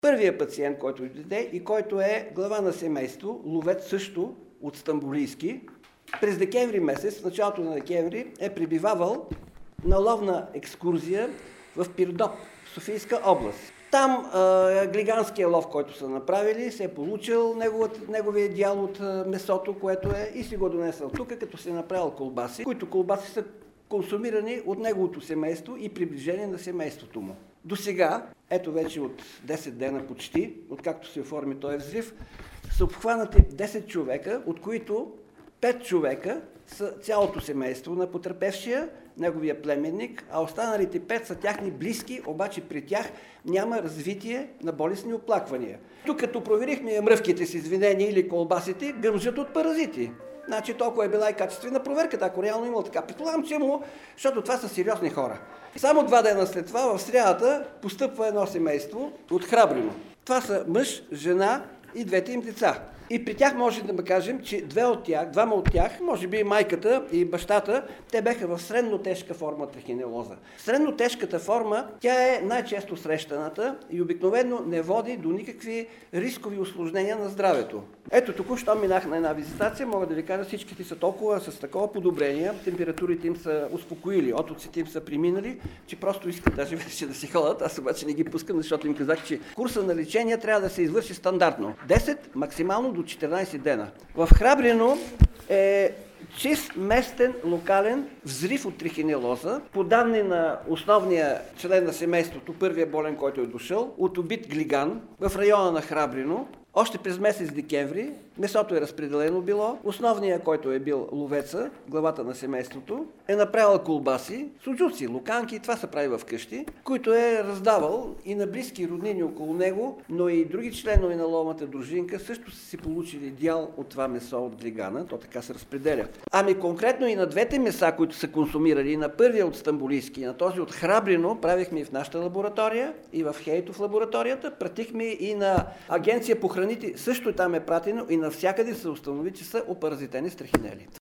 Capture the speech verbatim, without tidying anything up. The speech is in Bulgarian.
Първият пациент, който дойде и който е глава на семейство, ловец също от стамбулийски, през декември месец, в началото на декември, е пребивавал на ловна екскурзия в Пирдоп, в Софийска област. Там а, глиганския лов, който са направили, се е получил неговът, неговия дял от а, месото, което е, и си го донесъл тук, като се е направил колбаси, които колбаси са консумирани от неговото семейство и приближение на семейството му. До сега, ето вече от десет дена почти, откакто се оформи този взрив, са обхванати десет човека, от които пет човека са цялото семейство на потърпевшия, неговия племенник, а останалите пет са тяхни близки, обаче при тях няма развитие на болестни оплаквания. Тук като проверихме мръвките с извинения или колбасите, гъмжат от паразити. Значи толкова е била и качествена проверката, ако реално имало така. Предполагам, че имало, защото това са сериозни хора. Само два дена след това, в срядата, постъпва едно семейство от Храбрино. Това са мъж, жена и двете им деца. И при тях може да кажем, че две от тях, двама от тях, може би и майката и бащата, те беха в средно тежка форма трихинелоза. Средно тежката форма, тя е най-често срещаната и обикновено не води до никакви рискови усложнения на здравето. Ето току-що минах на една визитация, мога да ви кажа, всичките са толкова с такова подобрение, температурите им са успокоили, отоците им са преминали, че просто искат даже вече да си ходят, аз обаче не ги пускам, защото им казах, че курса на лечение трябва да се извърши стандартно. десет, максимално до четиринайсет дена. В Храбрино е чист местен локален взрив от трихинелоза, по данни на основния член на семейството, първия болен, който е дошъл, от убит глиган в района на Храбрино. Още през месец декември месото е разпределено било. Основният, който е бил ловеца, главата на семейството, е направил колбаси, суджуци, луканки, това се прави в къщи, които е раздавал и на близки роднини около него, но и други членове на ловната дружинка също са си получили дял от това месо от глигана, то така се разпределя. Ами конкретно и на двете меса, които са консумирали, на първия от стамбулийски, на този от Храбрино, правихме и в нашата лаборатория, и в Хейтов лабораторията, пратихме и на Агенция по храните, също там е пратено и навсякъде се установи, че са опаразитени с трихинели.